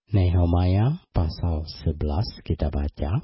Nehemia pasal 11 kita baca.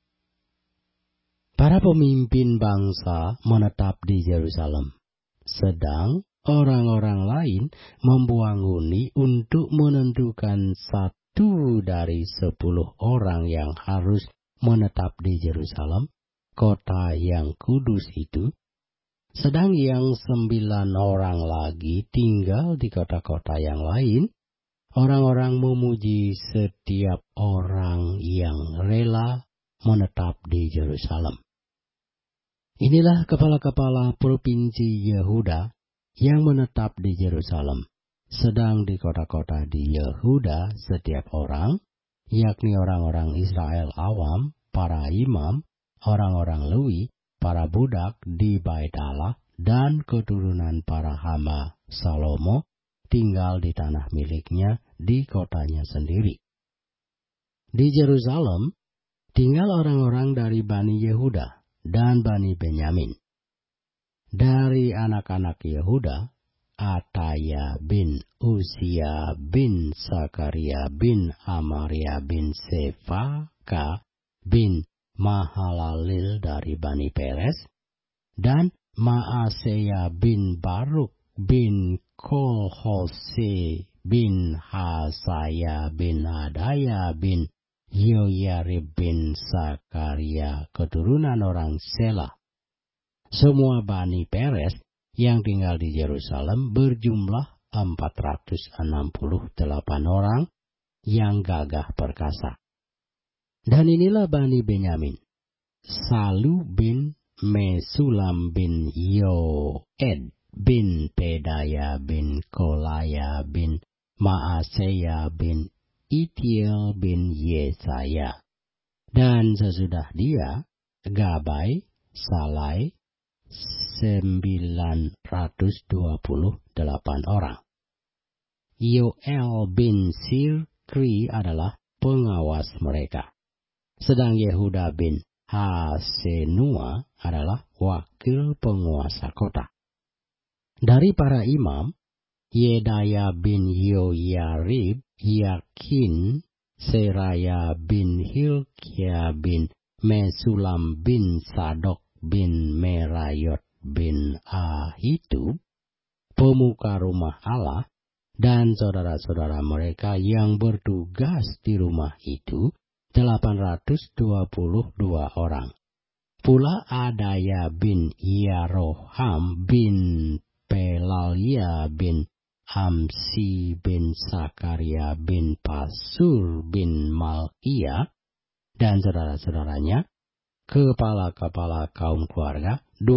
Para pemimpin bangsa menetap di Yerusalem, sedang orang-orang lain membuanguni untuk menentukan 1 dari 10 orang yang harus menetap di Yerusalem, kota yang kudus itu, sedang yang 9 orang lagi tinggal di kota-kota yang lain. Orang-orang memuji setiap orang yang rela menetap di Yerusalem. Inilah kepala-kepala provinsi Yehuda yang menetap di Yerusalem. Sedang di kota-kota di Yehuda setiap orang, yakni orang-orang Israel awam, para imam, orang-orang Lewi, para budak di Bait Allah, dan keturunan para hamba Salomo, tinggal di tanah miliknya di kotanya sendiri. Di Yerusalem tinggal orang-orang dari Bani Yehuda dan Bani Benyamin. Dari anak-anak Yehuda, Ataya bin Usia bin Sakaria bin Amaria bin Sefaka bin Mahalalil dari Bani Peres, dan Maaseya bin Baruk bin Kolhose bin Hasaya bin Adaya bin Yoyarib bin Sakaria, keturunan orang Sela. Semua Bani Peres yang tinggal di Yerusalem berjumlah 468 orang yang gagah perkasa. Dan inilah Bani Benyamin: Salu bin Mesulam bin Yoed bin Pedaya bin Kolaya bin Maaseya bin Itiel bin Yesaya. Dan sesudah dia, Gabai, Salai, 928 orang. Yoel bin Sirkri adalah pengawas mereka. Sedang Yehuda bin Hasenua adalah wakil penguasa kota. Dari para imam, Yedaya bin Yoyarib, Yakin, Seraya bin Hilkia bin Mesulam bin Sadok bin Merayot bin Ahitub, pemuka rumah Allah, dan saudara-saudara mereka yang bertugas di rumah itu, 822 orang. Pula Adaya bin Yaroham bin Pelalia bin Amsi bin Sakaria bin Pasur bin Malkia, dan saudara-saudaranya, kepala-kepala kaum keluarga,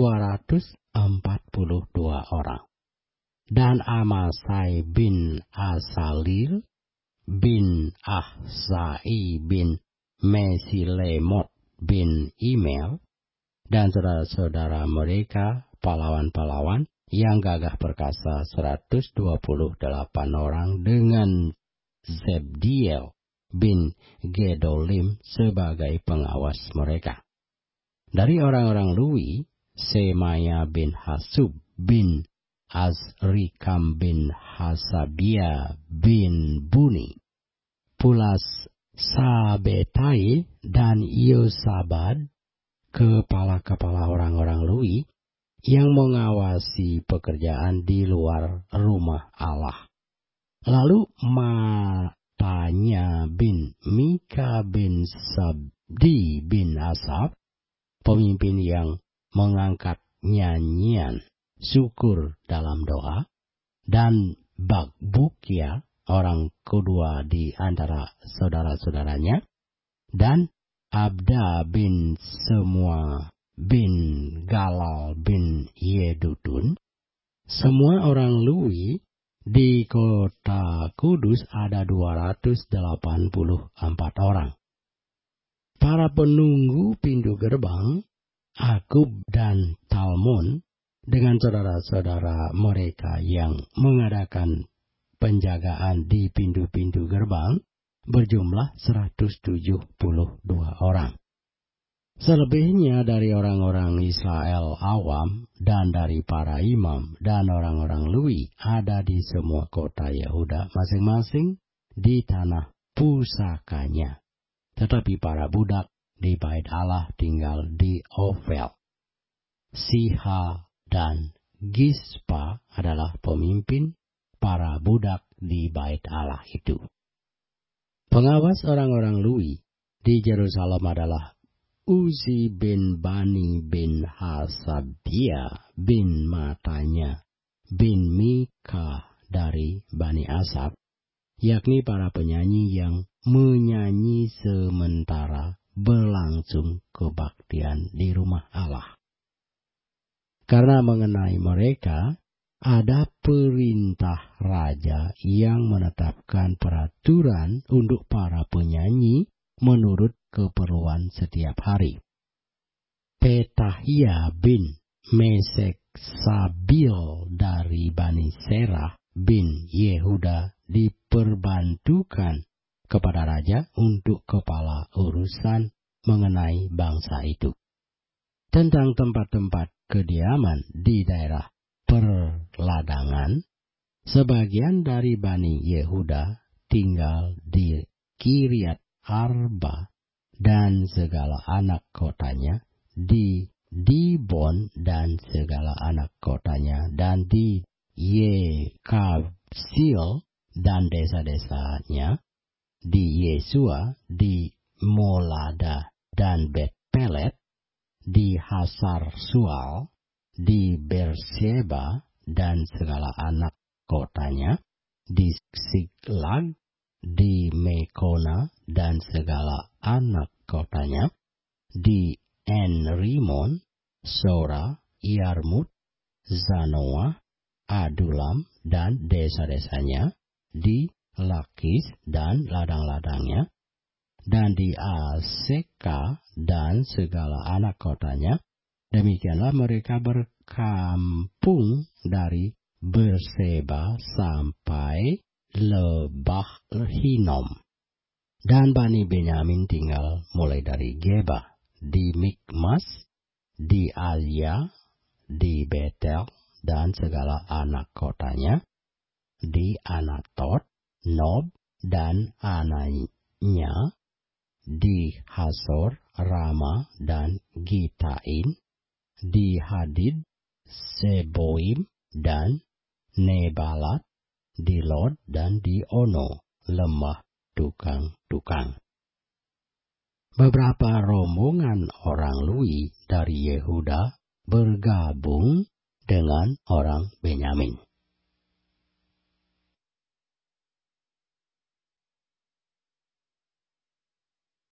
242 orang. Dan Amasai bin Asalil bin Ahsai bin Mesilemot bin Imel, dan saudara-saudara mereka, pahlawan-pahlawan yang gagah perkasa, 128 orang, dengan Zebdiel bin Gedolim sebagai pengawas mereka. Dari orang-orang Lewi, Semaya bin Hasub bin Azrikam bin Hasabia bin Buni, pula Sabetai dan Yosabad, kepala-kepala orang-orang Lewi yang mengawasi pekerjaan di luar rumah Allah. Lalu Matanya bin Mika bin Sabdi bin Asaf, pemimpin yang mengangkat nyanyian syukur dalam doa, dan Bakbukia, orang kedua di antara saudara-saudaranya, dan Abda bin Semua bin Galal bin Yedutun. Semua orang Lewi di kota kudus ada 284 orang. Para penunggu pintu gerbang, Akub dan Talmon, dengan saudara-saudara mereka yang mengadakan penjagaan di pintu-pintu gerbang, berjumlah 172 orang. Selebihnya dari orang-orang Israel awam dan dari para imam dan orang-orang Lewi ada di semua kota Yehuda masing-masing di tanah pusakanya. Tetapi para budak di bait Allah tinggal di Ofel. Siha dan Gispa adalah pemimpin para budak di bait Allah itu. Pengawas orang-orang Lewi di Yerusalem adalah Uzi bin Bani bin Hasabia bin Matanya bin Mika dari Bani Asaf, yakni para penyanyi yang menyanyi sementara berlangsung kebaktian di rumah Allah. Karena mengenai mereka, ada perintah raja yang menetapkan peraturan untuk para penyanyi menurut keperluan setiap hari. Petahia bin Mesek Sabil dari Bani Serah bin Yehuda diperbantukan kepada raja untuk kepala urusan mengenai bangsa itu. Tentang tempat-tempat kediaman di daerah perladangan, sebagian dari Bani Yehuda tinggal di Kiryat Arba dan segala anak kotanya, di Dibon dan segala anak kotanya, dan di Yekabsil dan desa-desanya, di Yesua, di Molada dan Bet-Pelet, di Hasar Sual, di Berseba dan segala anak kotanya, di Siklag, di Mekona dan segala anak kotanya, di En-Rimon, Sora, Yarmut, Zanoah, Adulam dan desa-desanya, di Lakis dan ladang-ladangnya, dan di Aseka dan segala anak kotanya. Demikianlah mereka berkampung dari Berseba sampai Lebah Hinom. Dan Bani Benyamin tinggal mulai dari Geba, di Mikmas, di Alia, di Betel dan segala anak kotanya, di Anatot, Nob dan Anainya, di Hasor, Rama dan Gitain, di Hadid, Seboim dan Nebalat, di Lod dan di Ono, lembah tukang-tukang. Beberapa rombongan orang Lewi dari Yehuda bergabung dengan orang Benyamin.